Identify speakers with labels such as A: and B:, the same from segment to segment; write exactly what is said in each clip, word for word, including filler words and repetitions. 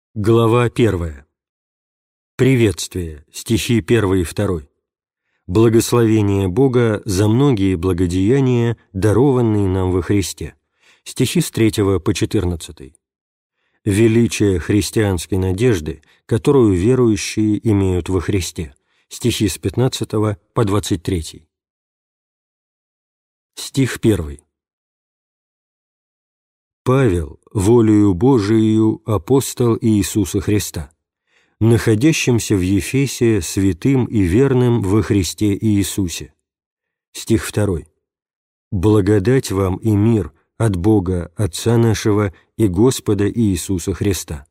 A: Глава первая. Приветствие. Стихи первый и второй. Благословение Бога за многие благодеяния, дарованные нам во Христе. Стихи с третьего по четырнадцатый. Величие христианской надежды, которую верующие имеют во Христе. Стихи с пятнадцатого по двадцать третий. Стих первый. Павел, волею Божией апостол Иисуса Христа, находящимся в Ефесе святым и верным во Христе Иисусе. Стих второй. Благодать вам и мир от Бога Отца нашего и Господа Иисуса Христа.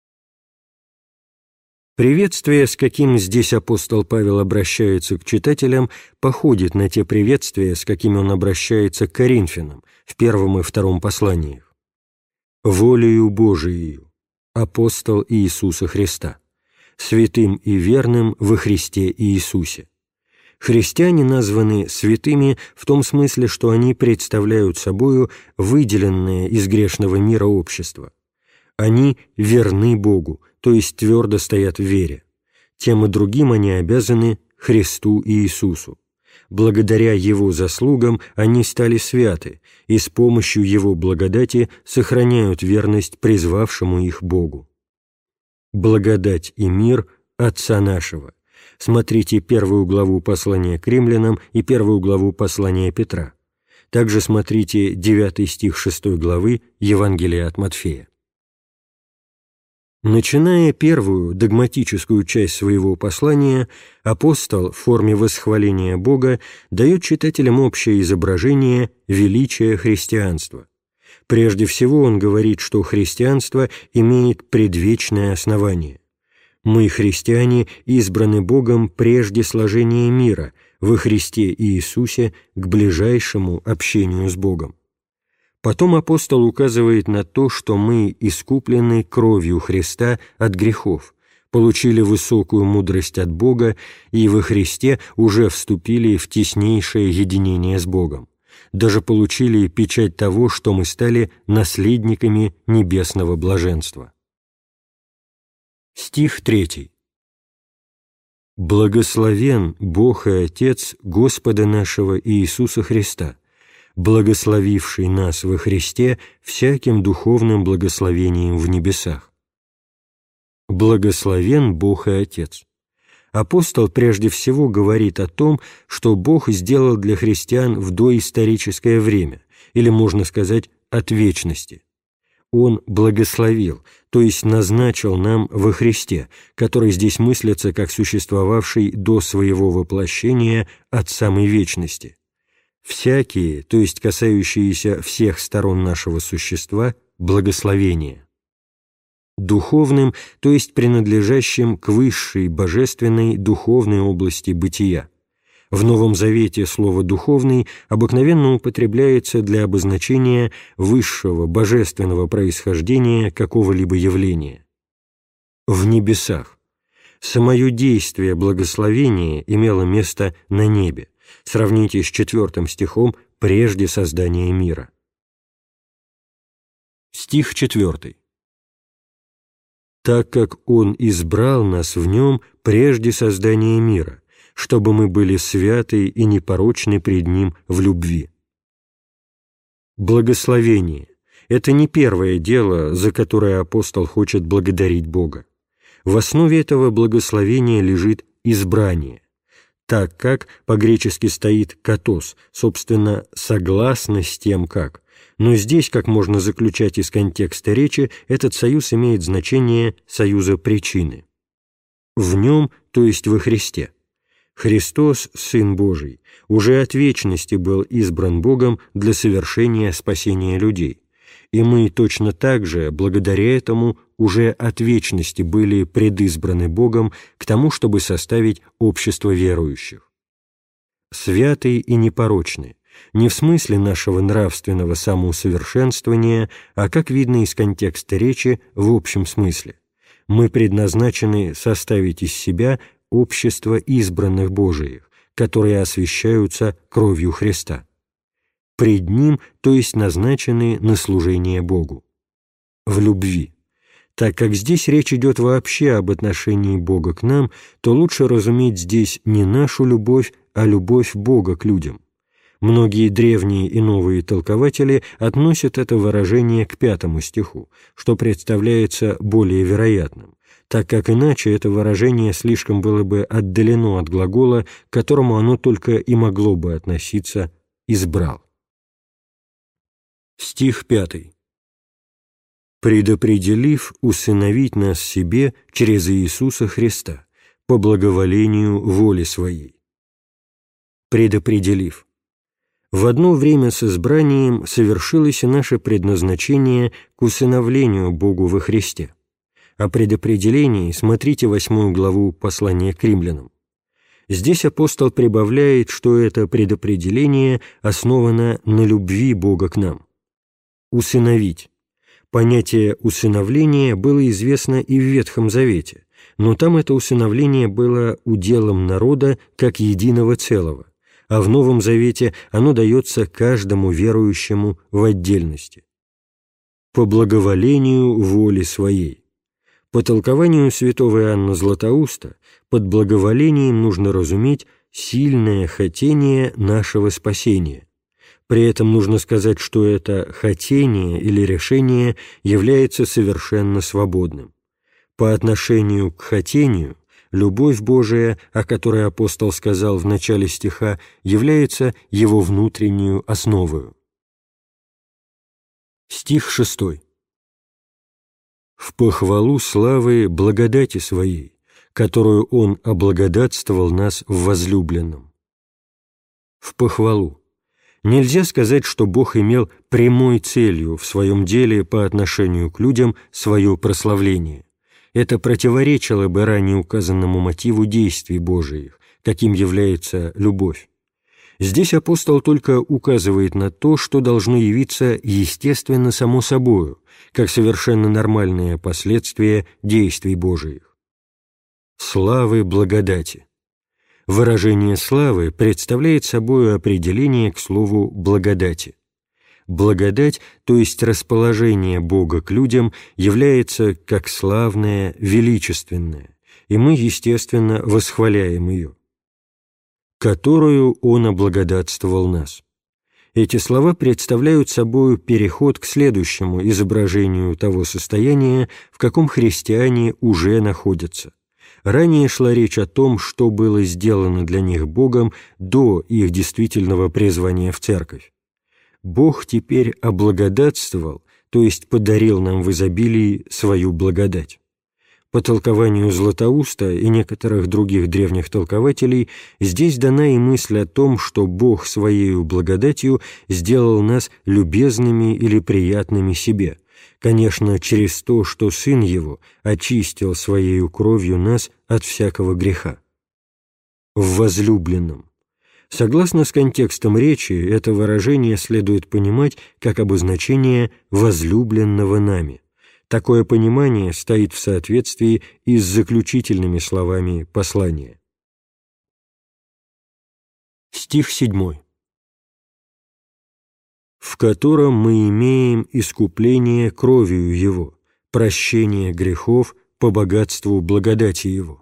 A: Приветствие, с каким здесь апостол Павел обращается к читателям, походит на те приветствия, с какими он обращается к Коринфянам в первом и втором посланиях. Волею Божией, апостол Иисуса Христа, святым и верным во Христе Иисусе. Христиане названы святыми в том смысле, что они представляют собою выделенное из грешного мира общество. Они верны Богу, то есть твердо стоят в вере. Тем и другим они обязаны Христу Иисусу. Благодаря Его заслугам они стали святы и с помощью Его благодати сохраняют верность призвавшему их Богу. Благодать и мир Отца нашего. Смотрите первую главу послания к римлянам и первую главу послания Петра. Также смотрите девятый стих шестой главы Евангелия от Матфея. Начиная первую догматическую часть своего послания, апостол в форме восхваления Бога дает читателям общее изображение величия христианства. Прежде всего он говорит, что христианство имеет предвечное основание. Мы, христиане, избраны Богом прежде сложения мира, во Христе Иисусе, к ближайшему общению с Богом. Потом апостол указывает на то, что мы искуплены кровью Христа от грехов, получили высокую мудрость от Бога и во Христе уже вступили в теснейшее единение с Богом, даже получили печать того, что мы стали наследниками небесного блаженства. Стих третий. «Благословен Бог и Отец Господа нашего Иисуса Христа, благословивший нас во Христе всяким духовным благословением в небесах». Благословен Бог и Отец. Апостол прежде всего говорит о том, что Бог сделал для христиан в доисторическое время, или, можно сказать, от вечности. Он благословил, то есть назначил нам во Христе, который здесь мыслится как существовавший до своего воплощения от самой вечности. Всякие, то есть касающиеся всех сторон нашего существа, благословения. Духовным, то есть принадлежащим к высшей божественной духовной области бытия. В Новом Завете слово «духовный» обыкновенно употребляется для обозначения высшего божественного происхождения какого-либо явления. В небесах. Самое действие благословения имело место на небе. Сравните с четвертым стихом «прежде создания мира». Стих четвертый. «Так как Он избрал нас в Нем прежде создания мира, чтобы мы были святы и непорочны пред Ним в любви». Благословение – это не первое дело, за которое апостол хочет благодарить Бога. В основе этого благословения лежит избрание, так как по-гречески стоит «катос», собственно, согласно с тем как. Но здесь, как можно заключать из контекста речи, этот союз имеет значение союза причины. В Нем, то есть во Христе. Христос, Сын Божий, уже от вечности был избран Богом для совершения спасения людей, и мы точно так же, благодаря этому, уже от вечности были предизбраны Богом к тому, чтобы составить общество верующих. Святые и непорочны, не в смысле нашего нравственного самоусовершенствования, а, как видно из контекста речи, в общем смысле. Мы предназначены составить из себя общество избранных Божиих, которые освящаются кровью Христа. Пред Ним, то есть назначены на служение Богу. В любви. Так как здесь речь идет вообще об отношении Бога к нам, то лучше разуметь здесь не нашу любовь, а любовь Бога к людям. Многие древние и новые толкователи относят это выражение к пятому стиху, что представляется более вероятным, так как иначе это выражение слишком было бы отдалено от глагола, к которому оно только и могло бы относиться «избрал». Стих пятый. «Предопределив усыновить нас себе через Иисуса Христа, по благоволению воли Своей». Предопределив. В одно время с избранием совершилось и наше предназначение к усыновлению Богу во Христе. О предопределении смотрите восьмую главу послания к римлянам. Здесь апостол прибавляет, что это предопределение основано на любви Бога к нам. Усыновить. Понятие усыновления было известно и в Ветхом Завете, но там это усыновление было уделом народа как единого целого, а в Новом Завете оно дается каждому верующему в отдельности. По благоволению воли Своей. По толкованию святого Иоанна Златоуста, под благоволением нужно разуметь сильное хотение нашего спасения. При этом нужно сказать, что это хотение или решение является совершенно свободным. По отношению к хотению, любовь Божия, о которой апостол сказал в начале стиха, является его внутреннюю основою. Стих шестой. «В похвалу славы благодати Своей, которую Он облагодатствовал нас в возлюбленном». В похвалу. Нельзя сказать, что Бог имел прямой целью в своем деле по отношению к людям свое прославление. Это противоречило бы ранее указанному мотиву действий Божиих, каким является любовь. Здесь апостол только указывает на то, что должно явиться естественно само собою, как совершенно нормальное последствие действий Божиих. Славы благодати. Выражение славы представляет собой определение к слову «благодати». Благодать, то есть расположение Бога к людям, является как славное, величественное, и мы, естественно, восхваляем ее, которую Он облагодатствовал нас. Эти слова представляют собой переход к следующему изображению того состояния, в каком христиане уже находятся. Ранее шла речь о том, что было сделано для них Богом до их действительного призвания в церковь. Бог теперь облагодатствовал, то есть подарил нам в изобилии свою благодать. По толкованию Златоуста и некоторых других древних толкователей здесь дана и мысль о том, что Бог Своею благодатью сделал нас любезными или приятными себе, конечно, через то, что Сын Его очистил Своею кровью нас от всякого греха. В возлюбленном. Согласно с контекстом речи, это выражение следует понимать как обозначение возлюбленного нами. Такое понимание стоит в соответствии и с заключительными словами послания. Стих седьмой. «В котором мы имеем искупление кровью Его, прощение грехов по богатству благодати Его».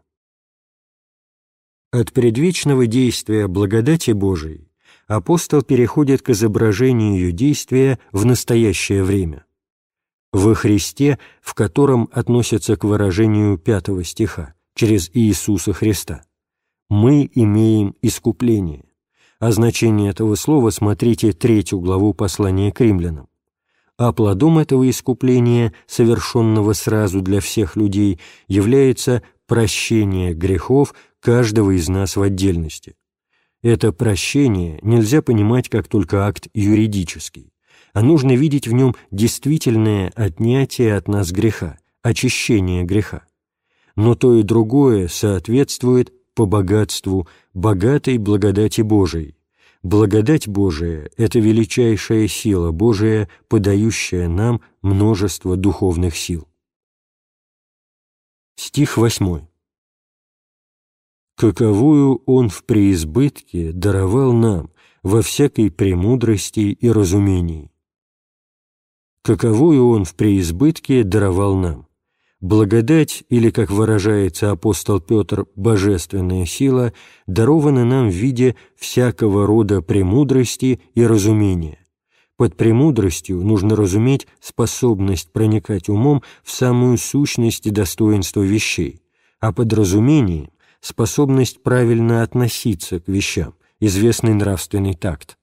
A: От предвечного действия благодати Божией апостол переходит к изображению ее действия в настоящее время. Во Христе, в котором относится к выражению пятого стиха, через Иисуса Христа, мы имеем искупление. О значении этого слова смотрите третью главу послания к римлянам. А плодом этого искупления, совершенного сразу для всех людей, является прощение грехов каждого из нас в отдельности. Это прощение нельзя понимать как только акт юридический, а нужно видеть в нем действительное отнятие от нас греха, очищение греха. Но то и другое соответствует по богатству богатой благодати Божией. Благодать Божия – это величайшая сила Божия, подающая нам множество духовных сил. Стих восьмой. «Каковую Он в преизбытке даровал нам во всякой премудрости и разумении». Каковую Он в преизбытке даровал нам. Благодать, или, как выражается апостол Петр, божественная сила, дарована нам в виде всякого рода премудрости и разумения. Под премудростью нужно разуметь способность проникать умом в самую сущность и достоинство вещей, а под разумением – способность правильно относиться к вещам, известный нравственный такт.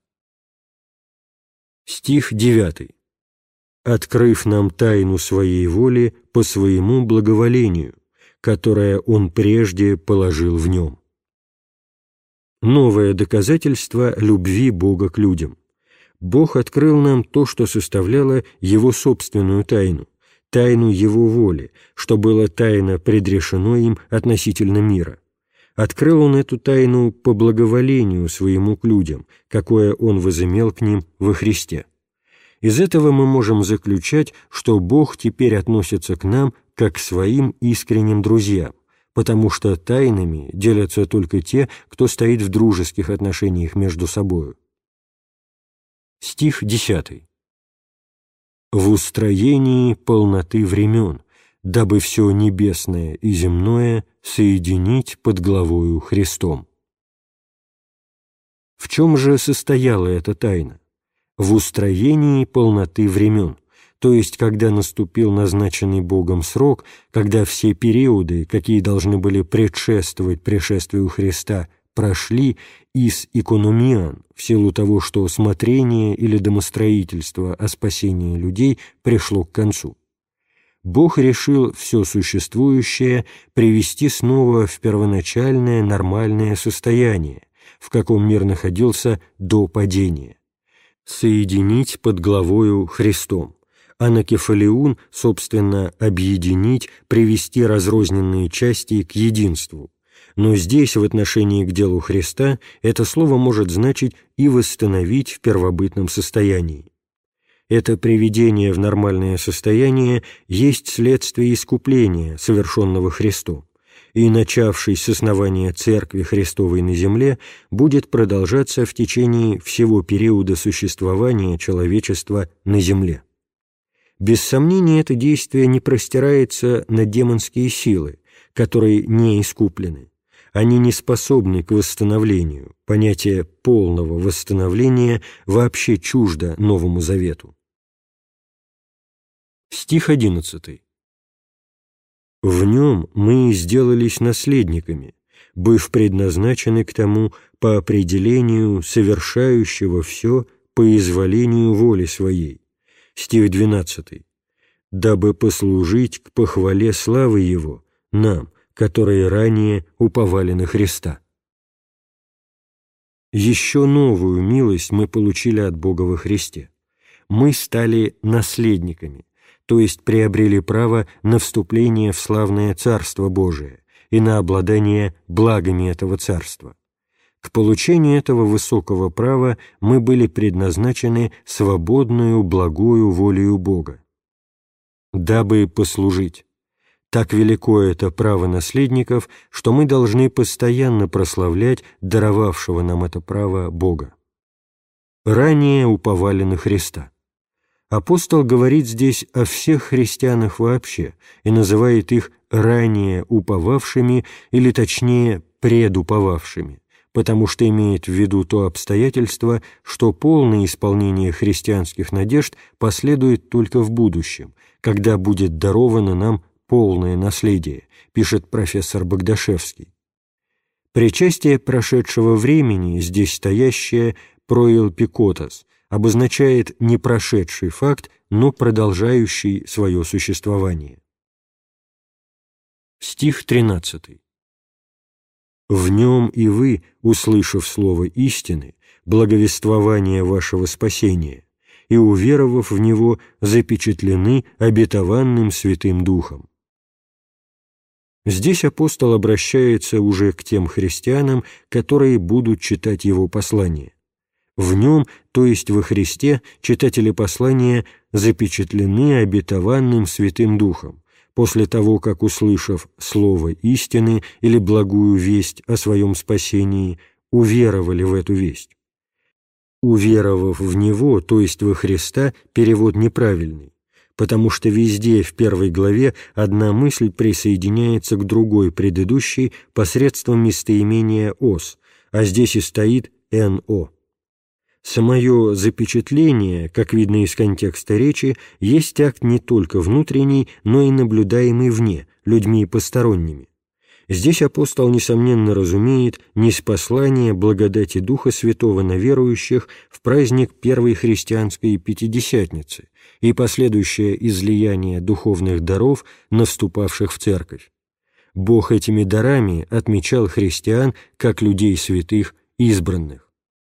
A: Стих девятый. «Открыв нам тайну Своей воли по Своему благоволению, которое Он прежде положил в Нем». Новое доказательство любви Бога к людям. Бог открыл нам то, что составляло Его собственную тайну, тайну Его воли, что было тайно предрешено им относительно мира. Открыл Он эту тайну по благоволению Своему к людям, какое Он возымел к ним во Христе. Из этого мы можем заключать, что Бог теперь относится к нам как к Своим искренним друзьям, потому что тайнами делятся только те, кто стоит в дружеских отношениях между собою. Стих десятый. «В устроении полноты времен, дабы все небесное и земное соединить под главою Христом». В чем же состояла эта тайна? В устроении полноты времен, то есть когда наступил назначенный Богом срок, когда все периоды, какие должны были предшествовать пришествию Христа, прошли из икономиан, в силу того, что смотрение или домостроительство о спасении людей пришло к концу. Бог решил все существующее привести снова в первоначальное нормальное состояние, в каком мир находился до падения, соединить под главою Христом, а накефалиун, собственно, объединить, привести разрозненные части к единству. Но здесь, в отношении к делу Христа, это слово может значить и восстановить в первобытном состоянии. Это приведение в нормальное состояние есть следствие искупления, совершенного Христом, и, начавшись с основания Церкви Христовой на земле, будет продолжаться в течение всего периода существования человечества на земле. Без сомнения, это действие не простирается на демонские силы, которые не искуплены. Они не способны к восстановлению. Понятие полного восстановления вообще чуждо Новому Завету. Стих одиннадцатый. «В нем мы сделались наследниками, быв предназначены к тому по определению совершающего все по изволению воли своей». Стих двенадцатый. «Дабы послужить к похвале славы Его, нам, которые ранее уповали на Христа». Еще новую милость мы получили от Бога во Христе. Мы стали наследниками, то есть приобрели право на вступление в славное Царство Божие и на обладание благами этого Царства. К получению этого высокого права мы были предназначены свободную благою волею Бога. Дабы послужить. Так велико это право наследников, что мы должны постоянно прославлять даровавшего нам это право Бога. Ранее уповали на Христа. Апостол говорит здесь о всех христианах вообще и называет их ранее уповавшими, или точнее предуповавшими, потому что имеет в виду то обстоятельство, что полное исполнение христианских надежд последует только в будущем, когда будет даровано нам полное наследие, пишет профессор Богдашевский. Причастие прошедшего времени, здесь стоящее проэлпикотос, обозначает не прошедший факт, но продолжающий свое существование. Стих тринадцатый. «В нем и вы, услышав слово истины, благовествование вашего спасения, и, уверовав в него, запечатлены обетованным Святым Духом». Здесь апостол обращается уже к тем христианам, которые будут читать его послание. В нем, то есть во Христе, читатели послания запечатлены обетованным Святым Духом, после того, как, услышав слово истины или благую весть о своем спасении, уверовали в эту весть. Уверовав в Него, то есть во Христа, перевод неправильный, потому что везде в первой главе одна мысль присоединяется к другой предыдущей посредством местоимения «ос», а здесь и стоит «эн-о». Самое запечатление, как видно из контекста речи, есть акт не только внутренний, но и наблюдаемый вне, людьми посторонними. Здесь апостол, несомненно, разумеет ниспослание благодати Духа Святого на верующих в праздник первой христианской Пятидесятницы и последующее излияние духовных даров, наступавших в Церковь. Бог этими дарами отмечал христиан как людей святых, избранных.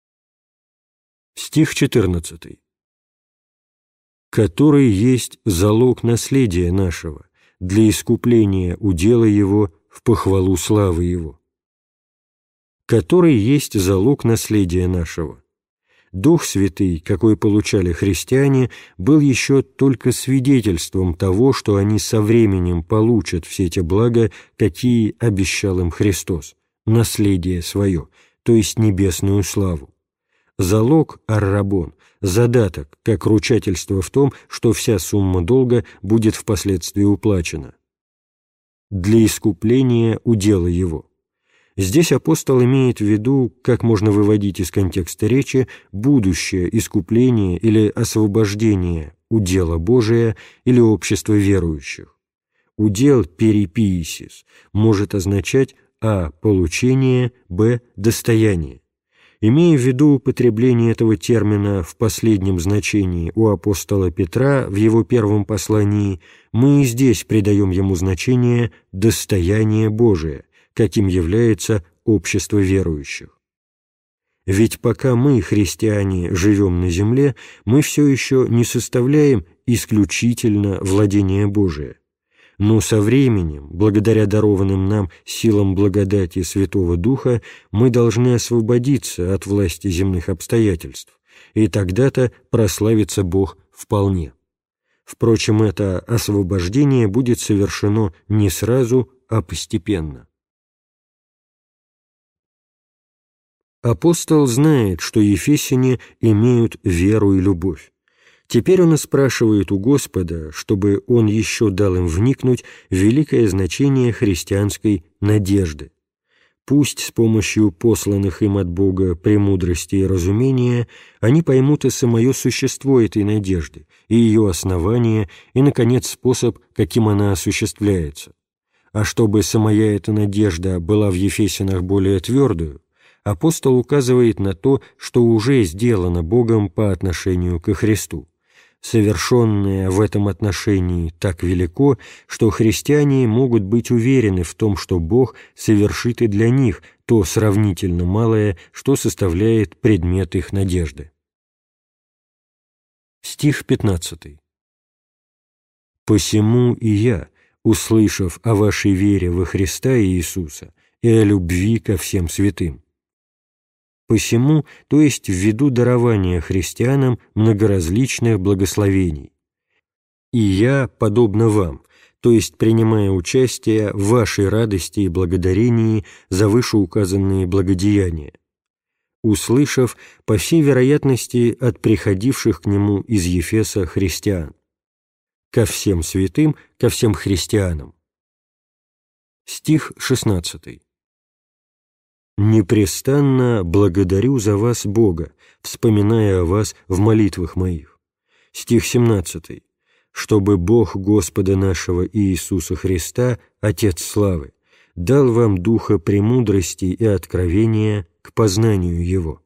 A: Стих четырнадцатый. «Который есть залог наследия нашего, для искупления удела его в похвалу славы его». Который есть залог наследия нашего. Дух Святый, какой получали христиане, был еще только свидетельством того, что они со временем получат все те блага, какие обещал им Христос, наследие свое, то есть небесную славу. Залог аррабон, задаток, как ручательство в том, что вся сумма долга будет впоследствии уплачена. Для искупления удела его. Здесь апостол имеет в виду, как можно выводить из контекста речи, будущее искупление или освобождение удела Божия или общества верующих. Удел перипиисис может означать а. получение, б. достояние. Имея в виду употребление этого термина в последнем значении у апостола Петра в его первом послании, мы и здесь придаем ему значение «достояние Божие», каким является общество верующих. Ведь пока мы, христиане, живем на земле, мы все еще не составляем исключительно владение Божие. Но со временем, благодаря дарованным нам силам благодати Святого Духа, мы должны освободиться от власти земных обстоятельств, и тогда-то прославится Бог вполне. Впрочем, это освобождение будет совершено не сразу, а постепенно. Апостол знает, что ефесяне имеют веру и любовь. Теперь он и спрашивает у Господа, чтобы Он еще дал им вникнуть в великое значение христианской надежды. Пусть с помощью посланных им от Бога премудрости и разумения они поймут и самое существо этой надежды, и ее основание, и, наконец, способ, каким она осуществляется. А чтобы самая эта надежда была в Ефесянах более твердую, апостол указывает на то, что уже сделано Богом по отношению ко Христу. Совершенное в этом отношении так велико, что христиане могут быть уверены в том, что Бог совершит и для них то сравнительно малое, что составляет предмет их надежды. Стих пятнадцатый. «Посему и я, услышав о вашей вере во Христа Иисуса и о любви ко всем святым». Посему, то есть ввиду дарования христианам многоразличных благословений. «И я, подобно вам», то есть принимая участие в вашей радости и благодарении за вышеуказанные благодеяния, услышав, по всей вероятности, от приходивших к нему из Ефеса христиан. Ко всем святым, ко всем христианам. Стих шестнадцатый. «Непрестанно благодарю за вас Бога, вспоминая о вас в молитвах моих». Стих семнадцатый. «Чтобы Бог Господа нашего Иисуса Христа, Отец славы, дал вам духа премудрости и откровения к познанию Его».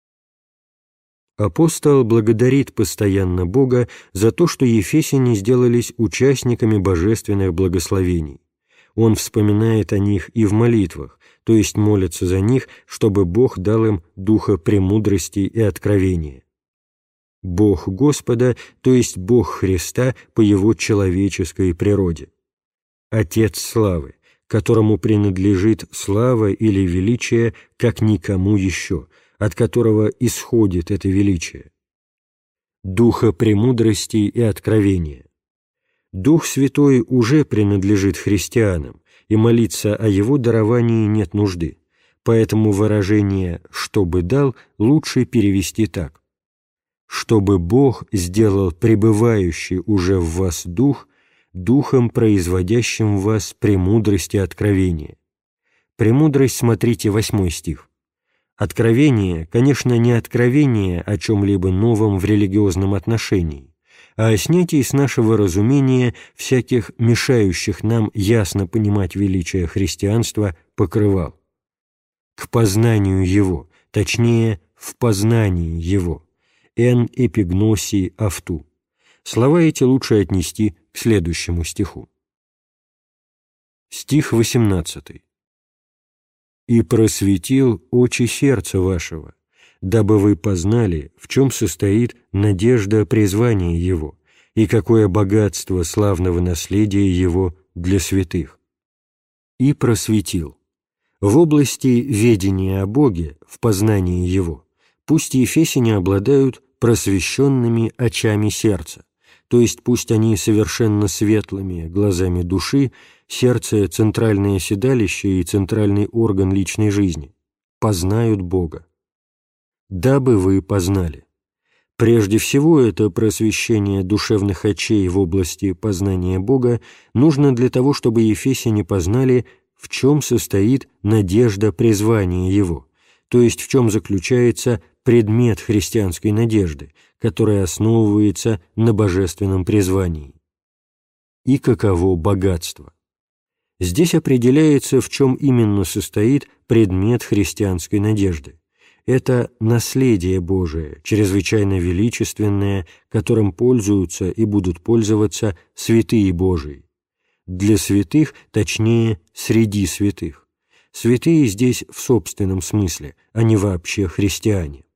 A: Апостол благодарит постоянно Бога за то, что ефесяне сделались участниками божественных благословений. Он вспоминает о них и в молитвах, то есть молится за них, чтобы Бог дал им духа премудрости и откровения. Бог Господа, то есть Бог Христа по Его человеческой природе. Отец славы, которому принадлежит слава или величие, как никому еще, от которого исходит это величие. Духа премудрости и откровения. Дух Святой уже принадлежит христианам, и молиться о его даровании нет нужды, поэтому выражение «чтобы дал» лучше перевести так: чтобы Бог сделал пребывающий уже в вас Дух, Духом, производящим в вас премудрость и откровение. Премудрость, смотрите, восьмой стих. Откровение, конечно, не откровение о чем-либо новом в религиозном отношении, а о снятии с нашего разумения всяких мешающих нам ясно понимать величие христианства покрывал. К познанию его, точнее, в познании его, «эн эпигносии авту». Слова эти лучше отнести к следующему стиху. Стих восемнадцатый. «И просветил очи сердца вашего, дабы вы познали, в чем состоит надежда призвания Его, и какое богатство славного наследия Его для святых. И просветил». В области ведения о Боге, в познании Его, пусть ефесяне обладают просвещенными очами сердца, то есть пусть они совершенно светлыми глазами души, сердце – центральное седалище и центральный орган личной жизни, познают Бога. Дабы вы познали. Прежде всего, это просвещение душевных очей в области познания Бога нужно для того, чтобы ефесяне познали, в чем состоит надежда призвания Его, то есть в чем заключается предмет христианской надежды, которая основывается на божественном призвании. И каково богатство. Здесь определяется, в чем именно состоит предмет христианской надежды. Это наследие Божие, чрезвычайно величественное, которым пользуются и будут пользоваться святые Божии. Для святых, точнее, среди святых. Святые здесь в собственном смысле, а не вообще христиане.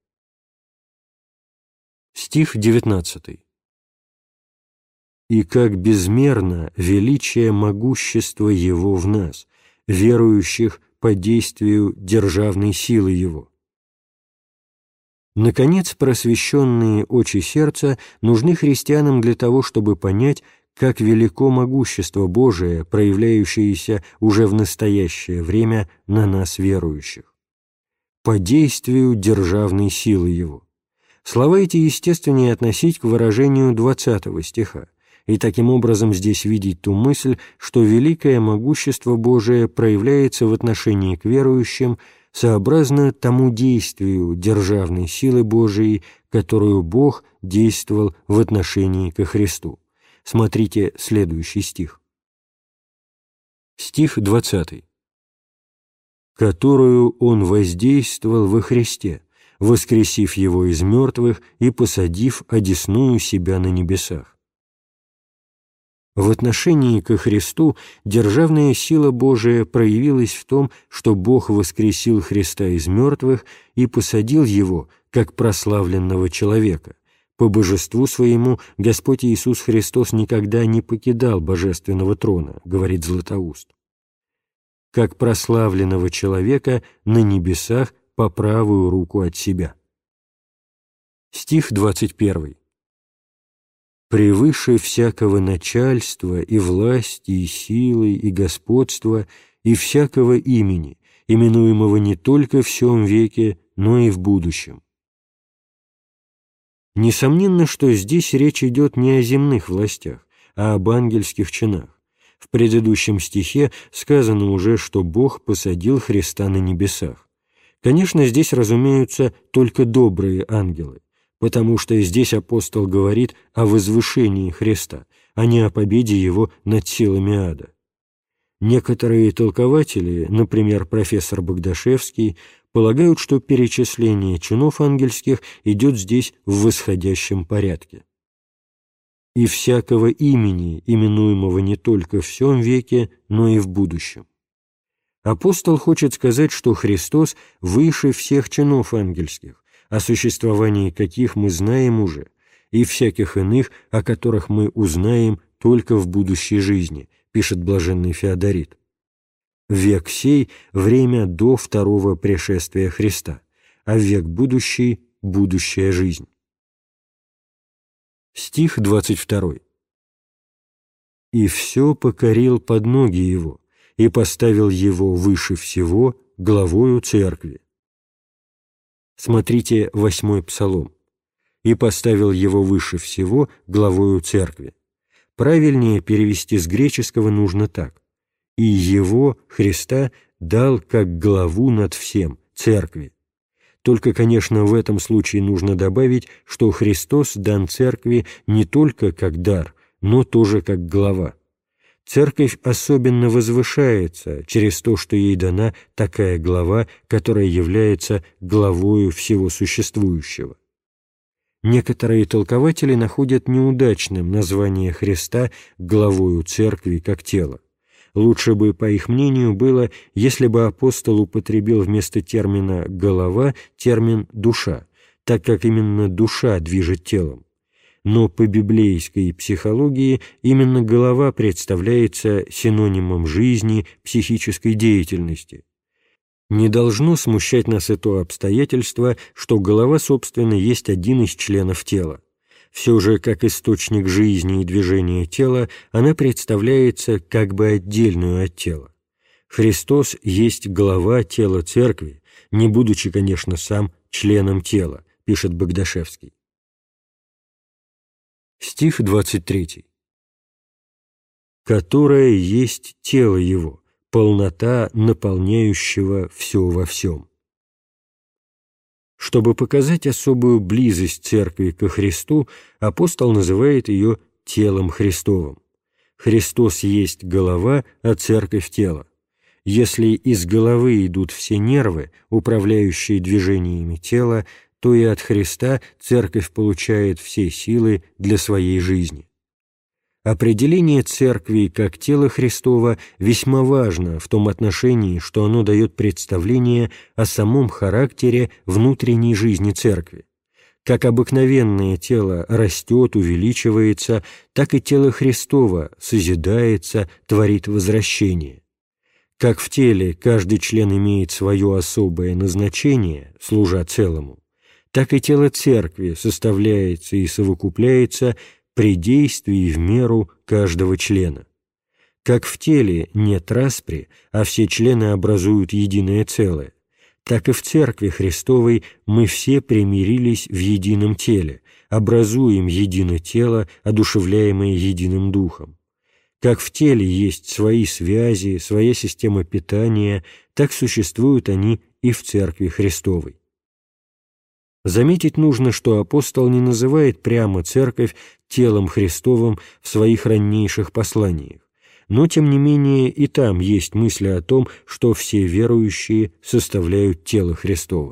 A: Стих девятнадцатый. «И как безмерно величие могущества Его в нас, верующих по действию державной силы Его». Наконец, просвещенные очи сердца нужны христианам для того, чтобы понять, как велико могущество Божие, проявляющееся уже в настоящее время на нас верующих. По действию державной силы Его. Слова эти естественнее относить к выражению двадцатого стиха, и таким образом здесь видеть ту мысль, что великое могущество Божие проявляется в отношении к верующим сообразно тому действию державной силы Божией, которую Бог действовал в отношении ко Христу. Смотрите следующий стих. Стих двадцатый. «Которую Он воздействовал во Христе, воскресив Его из мертвых и посадив одесную себя на небесах». В отношении ко Христу державная сила Божия проявилась в том, что Бог воскресил Христа из мертвых и посадил Его, как прославленного человека. По божеству своему Господь Иисус Христос никогда не покидал божественного трона, говорит Златоуст. Как прославленного человека на небесах по правую руку от себя. Стих двадцать первый. «Превыше всякого начальства и власти, и силы, и господства, и всякого имени, именуемого не только в сем веке, но и в будущем». Несомненно, что здесь речь идет не о земных властях, а об ангельских чинах. В предыдущем стихе сказано уже, что Бог посадил Христа на небесах. Конечно, здесь разумеются только добрые ангелы, потому что здесь апостол говорит о возвышении Христа, а не о победе Его над силами ада. Некоторые толкователи, например, профессор Богдашевский, полагают, что перечисление чинов ангельских идет здесь в восходящем порядке. «И всякого имени, именуемого не только в сем веке, но и в будущем». Апостол хочет сказать, что Христос выше всех чинов ангельских, о существовании каких мы знаем уже, и всяких иных, о которых мы узнаем только в будущей жизни, пишет блаженный Феодорит. Век сей – время до второго пришествия Христа, а век будущий – будущая жизнь. Стих двадцать второй. «И все покорил под ноги Его, и поставил Его выше всего главою церкви». Смотрите восьмой Псалом. и поставил его выше всего главою церкви. Правильнее перевести с греческого нужно так: «И его, Христа, дал как главу над всем, церкви». Только, конечно, в этом случае нужно добавить, что Христос дан церкви не только как дар, но тоже как глава. Церковь особенно возвышается через то, что ей дана такая глава, которая является главою всего существующего. Некоторые толкователи находят неудачным название Христа главою церкви как тела. Лучше бы, по их мнению, было, если бы апостол употребил вместо термина «голова» термин «душа», так как именно душа движет телом. Но по библейской психологии именно голова представляется синонимом жизни, психической деятельности. Не должно смущать нас и то обстоятельство, что голова, собственно, есть один из членов тела. Все же, как источник жизни и движения тела, она представляется как бы отдельную от тела. Христос есть глава тела церкви, не будучи, конечно, сам членом тела, пишет Богдашевский. Стих двадцать третий. «Которое есть тело его, полнота наполняющего все во всем». Чтобы показать особую близость церкви ко Христу, апостол называет ее телом Христовым. Христос есть голова, а церковь – тело. Если из головы идут все нервы, управляющие движениями тела, то и от Христа церковь получает все силы для своей жизни. Определение церкви как тела Христова весьма важно в том отношении, что оно дает представление о самом характере внутренней жизни церкви. Как обыкновенное тело растет, увеличивается, так и тело Христово созидается, творит возвращение. Как в теле каждый член имеет свое особое назначение, служа целому, так и тело церкви составляется и совокупляется при действии в меру каждого члена. Как в теле нет распри, а все члены образуют единое целое, так и в Церкви Христовой мы все примирились в едином теле, образуем единое тело, одушевляемое единым Духом. Как в теле есть свои связи, своя система питания, так существуют они и в Церкви Христовой. Заметить нужно, что апостол не называет прямо Церковь телом Христовым в своих раннейших посланиях, но, тем не менее, и там есть мысли о том, что все верующие составляют тело Христово.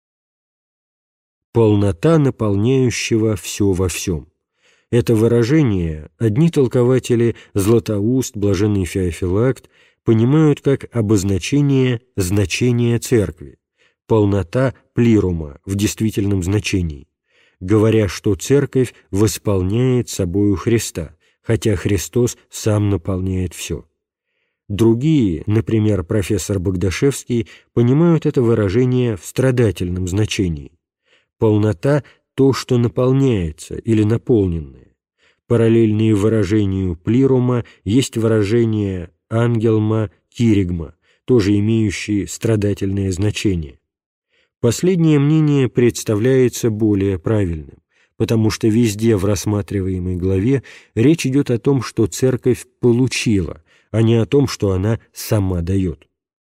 A: «Полнота наполняющего все во всем». Это выражение одни толкователи, Златоуст, Блаженный Феофилакт, понимают как обозначение значения Церкви, полнота плирума в действительном значении, говоря, что Церковь восполняет собою Христа, хотя Христос сам наполняет все. Другие, например, профессор Богдашевский, понимают это выражение в страдательном значении. Полнота – то, что наполняется или наполненное. Параллельные выражению плирума есть выражение ангелма, киригма, тоже имеющие страдательное значение. Последнее мнение представляется более правильным, потому что везде в рассматриваемой главе речь идет о том, что Церковь получила, а не о том, что она сама дает.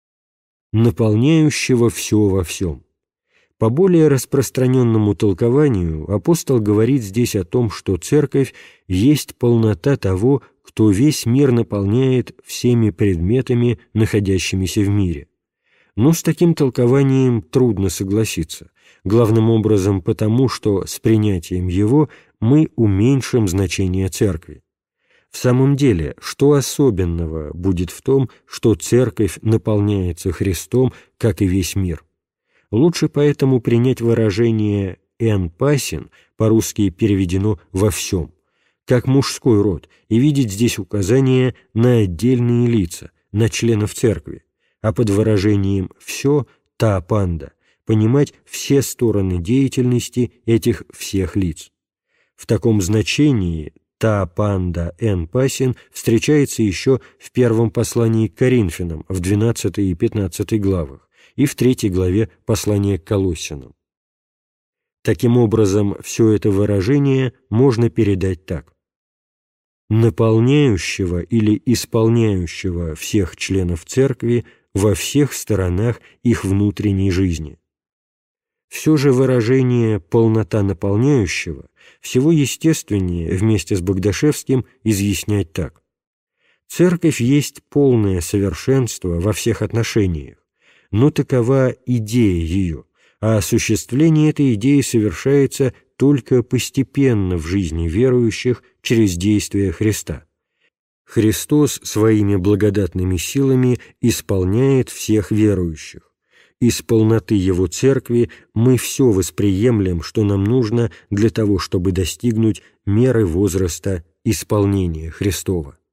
A: Наполняющего все во всем. По более распространенному толкованию апостол говорит здесь о том, что Церковь есть полнота того, кто весь мир наполняет всеми предметами, находящимися в мире. Но с таким толкованием трудно согласиться, главным образом потому, что с принятием его мы уменьшим значение Церкви. В самом деле, что особенного будет в том, что Церковь наполняется Христом, как и весь мир? Лучше поэтому принять выражение «эн пасин», по-русски переведено «во всем», как мужской род, и видеть здесь указание на отдельные лица, на членов Церкви, а под выражением «все» «та панда» понимать все стороны деятельности этих всех лиц. В таком значении «та панда эн пасин» встречается еще в первом послании к Коринфянам в двенадцатой и пятнадцатой главах и в третьей главе послания к Колоссянам. Таким образом, все это выражение можно передать так: наполняющего или исполняющего всех членов Церкви во всех сторонах их внутренней жизни. Все же выражение «полнота наполняющего» всего естественнее вместе с Богдашевским изъяснять так: Церковь есть полное совершенство во всех отношениях, но такова идея ее, а осуществление этой идеи совершается только постепенно в жизни верующих через действие Христа. Христос своими благодатными силами исполняет всех верующих. Из полноты Его Церкви мы все восприемлем, что нам нужно для того, чтобы достигнуть меры возраста исполнения Христова.